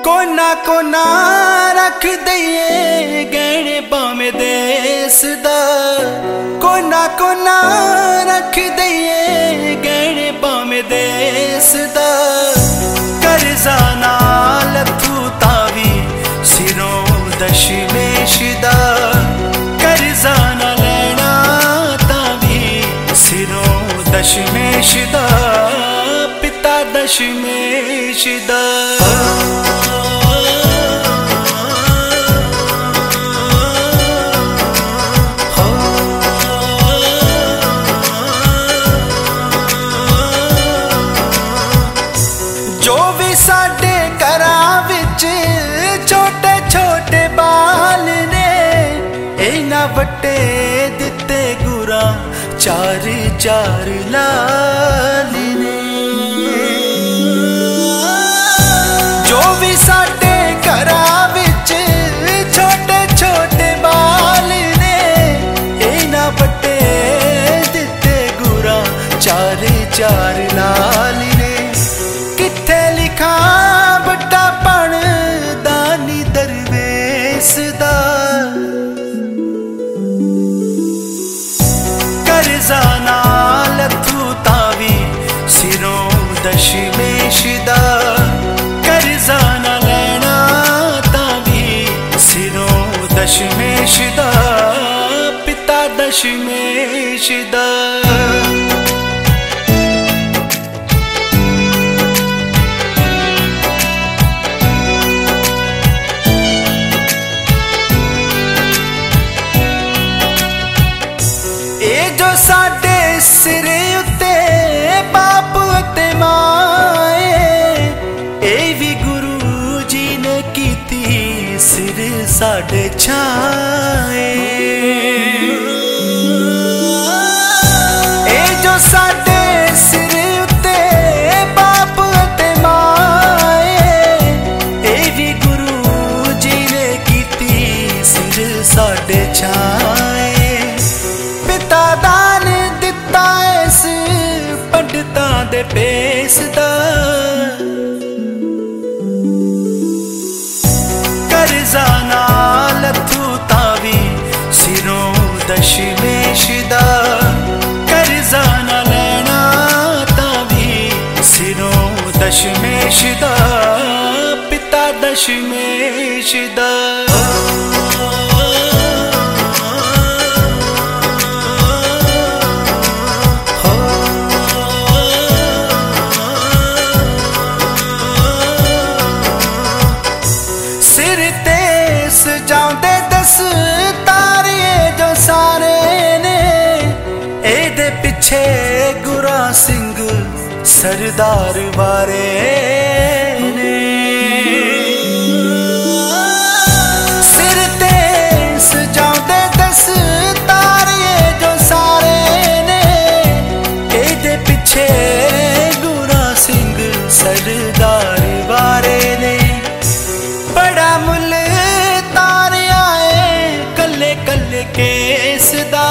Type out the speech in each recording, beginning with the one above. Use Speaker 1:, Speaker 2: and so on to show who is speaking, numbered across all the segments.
Speaker 1: कोना रख दईए गहने बामे देस दा। कोना रख दईए गहने बामे देस दा। कर्जा नाल तू तावी सिरों दशमेश दा। कर्जा ना लेना तावी सिरों दशमेश दा। पिता दशमेश दा। जो भी साडे घरां विच छोटे छोटे बाल ने इन्हां वट्टे दिते गुरां चार चार लाल ने। जो भी साडे घरां विच छोटे छोटे बाल ने इन्हां वट्टे दिते गुरां चार चार लाल ने। किथे लिखा बड़ा पण दानी दरवेश दा। कर्जा नाल तू तावी सिरों दशमेश दा। कर्जा ना लेना तावी सिरों दशमेश दा। पिता दशमेश दा। जो साडे सिर उत्ते बाप ते माए ए भी गुरु जी ने कीती सिर साडे छाए। ए जो साडे सिर उत्ते बाप ते माए ए भी गुरु जी ने कीती सिर साडे छाए। पिता दान दिता इस पंडितां दे पेस दा। कर्जा नाल तू तावी सिरों दशमेश दा। कर्जा ना लेना तावी सिरों दशमेश दा। पिता दशमेश दा। सजाउंदे दस तारे जो सारे ने एदे पिछे गुरा सिंह सरदार वारे ने। सिर ते सजाउंदे दस तारे जो सारे ने एदे पिछे गुरा सिंह सरदार वारे ने। बड़ा मुल कल्ले केस दा।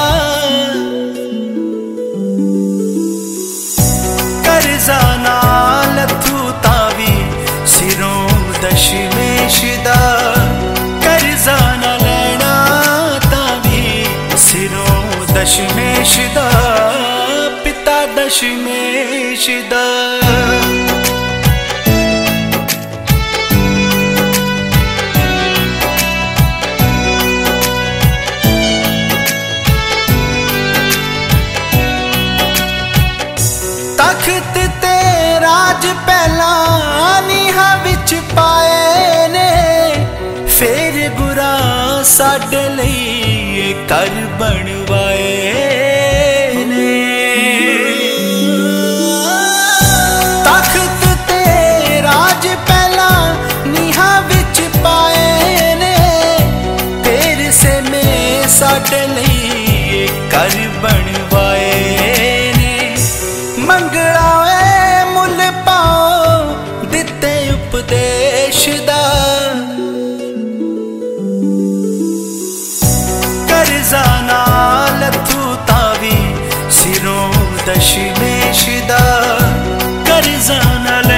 Speaker 1: कर्जा नाल तू तावी सिरों दशमेश दा। कर्जा ना लेना तावी सिरों दशमेश दा। पिता दशमेश दा। तख्त ते राज पहला नीहा विच पाए ने फिर गुरा साडे लई घर बनवाए ने। तख्त ते राज पहला नीहा विच पाए ने फिर से में साडे लई घर बनवाए। मंगला मुल पाओ दिते उपदेश दा। कर्जा नाल तू तावी सिरों दशमेश दा। कर्जा ना